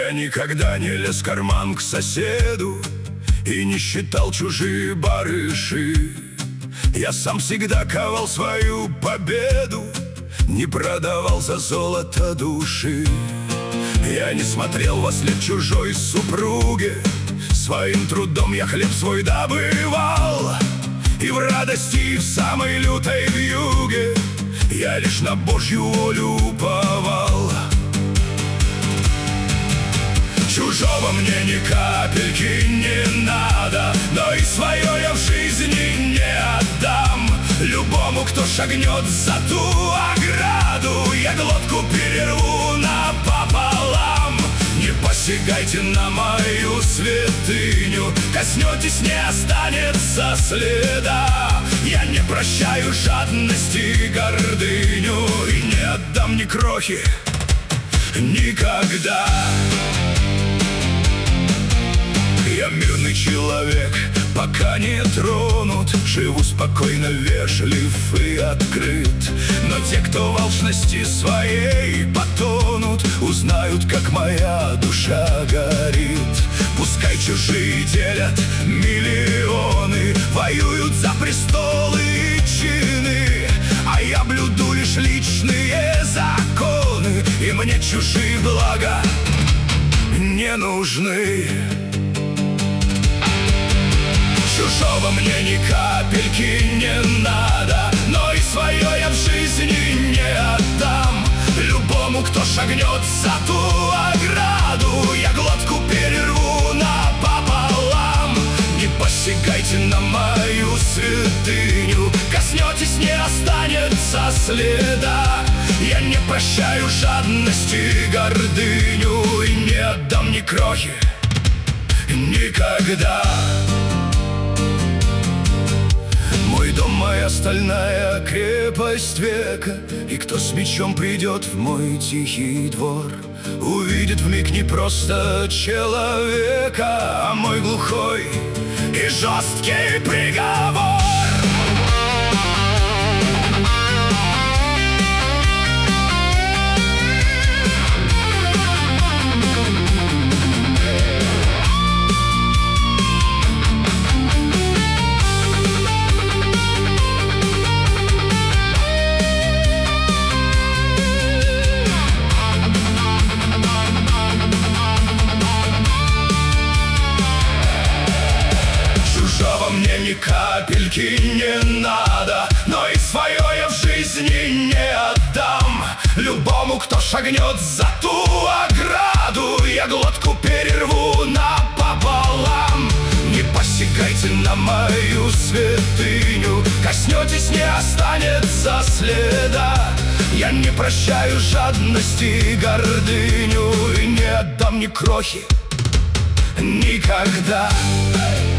Я никогда не лез в карман к соседу и не считал чужие барыши. Я сам всегда ковал свою победу, не продавал за золото души. Я не смотрел вослед чужой супруге, своим трудом я хлеб свой добывал. И в радости, и в самой лютой вьюге я лишь на Божью волю уповал. Чужого мне ни капельки не надо, но и свое я в жизни не отдам. Любому, кто шагнет за ту ограду, я глотку перерву напополам. Не посягайте на мою святыню, коснетесь, не останется следа. Я не прощаю жадность и гордыню, и не отдам ни крохи никогда. Я мирный человек, пока не тронут, живу спокойно, вежлив и открыт. Но те, кто в алчности своей потонут, узнают, как моя душа горит. Пускай чужие делят миллионы, воюют за престолы и чины, а я блюду лишь личные законы, и мне чужие блага не нужны. Чужого мне ни капельки не надо, но и свое я в жизни не отдам. Любому, кто шагнет за ту ограду, я глотку перерву напополам. Не посягайте на мою святыню, коснетесь, не останется следа. Я не прощаю жадность и гордыню, и не отдам ни крохи никогда. Мой дом, моя стальная крепость века, и кто с мечом придет в мой тихий двор, увидит вмиг не просто человека, а мой глухой и жесткий приговор. Мне ни капельки не надо, но и свое я в жизни не отдам. Любому, кто шагнет за ту ограду, я глотку перерву напополам. Не посягайте на мою святыню, коснетесь, не останется следа. Я не прощаю жадность и гордыню, и не отдам ни крохи никогда.